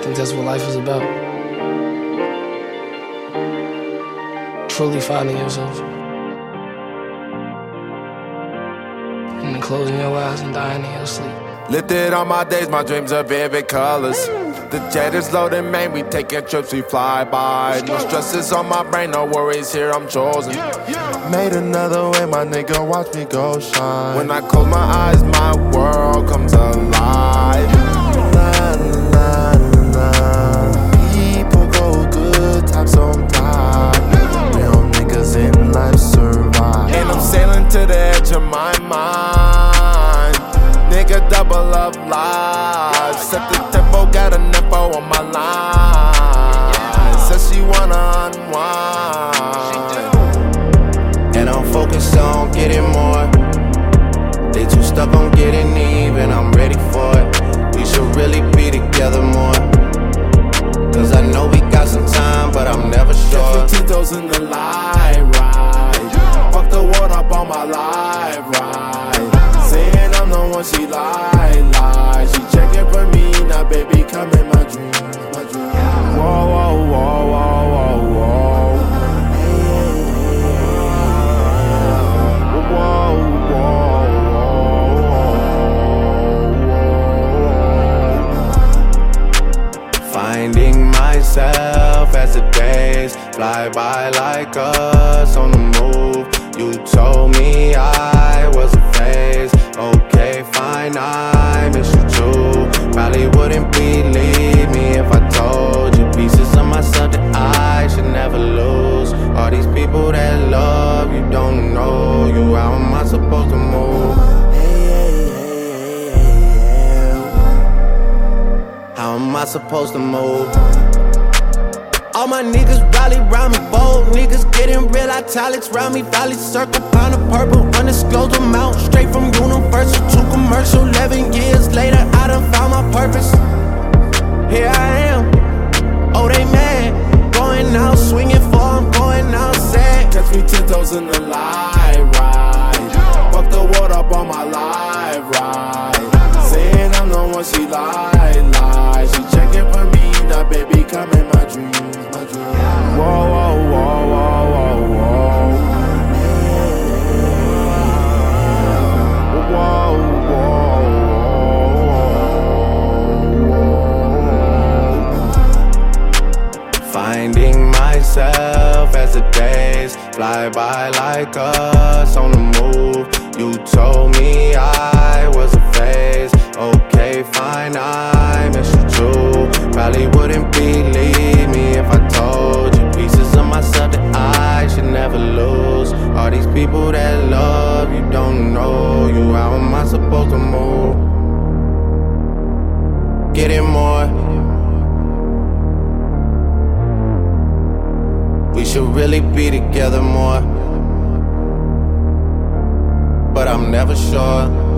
think that's what life is about. Truly finding yourself. And then closing your eyes and dying in your sleep. Lifted on my days, my dreams are vivid colors. The jet is loaded, man, we taking trips, we fly by. No stresses on my brain, no worries here, I'm chosen. Made another way, my nigga, watch me go shine. When I close my eyes, my world comes alive. La, la, la. People go good times sometimes. Real niggas in life survive. And I'm sailing to the edge of my mind. Nigga, double up lives. Set the tempo, got a nepo on my line. Says she wanna unwind. And I'm focused on getting more. They too stuck on getting even, I'm ready for it. We should really be together more. Cause I know we got some time, but I'm never sure. Tito's in the light ride. Fuck the world up on my live ride. Saying I'm the one she lie. She checking for me, now baby come in my dreams, my dreams. Whoa, whoa, whoa, whoa, whoa, whoa. Whoa, whoa, whoa. Finding myself as the days fly by like us on the move. You told me I was a phase. Okay, fine, I miss you too. Probably wouldn't believe me if I told you pieces of myself that I should never lose. All these people that love you don't know you. How am I supposed to move? How am I supposed to move? All my niggas rally round me, bold niggas getting real italics round me. Valley circle, pound of purple, undisclosed amount. Straight from Universal to commercial. 11 years later, I done found my purpose. Here I am, oh they mad. Going out swinging for, I'm going out sad. Catch me 10 toes in the live ride. Fuck the world up on my live ride. Saying I'm the one she lie. She checking for me, now baby come in my dreams. Whoa, whoa, whoa, whoa, whoa, whoa. Whoa, whoa, whoa. Finding myself as the days fly by like us on the move. You told me I was a phase. Okay, fine, I miss you too. Probably wouldn't believe me if I told you pieces of myself that I should never lose. All these people that love you don't know you. How am I supposed to move? Getting more. We should really be together more. But I'm never sure.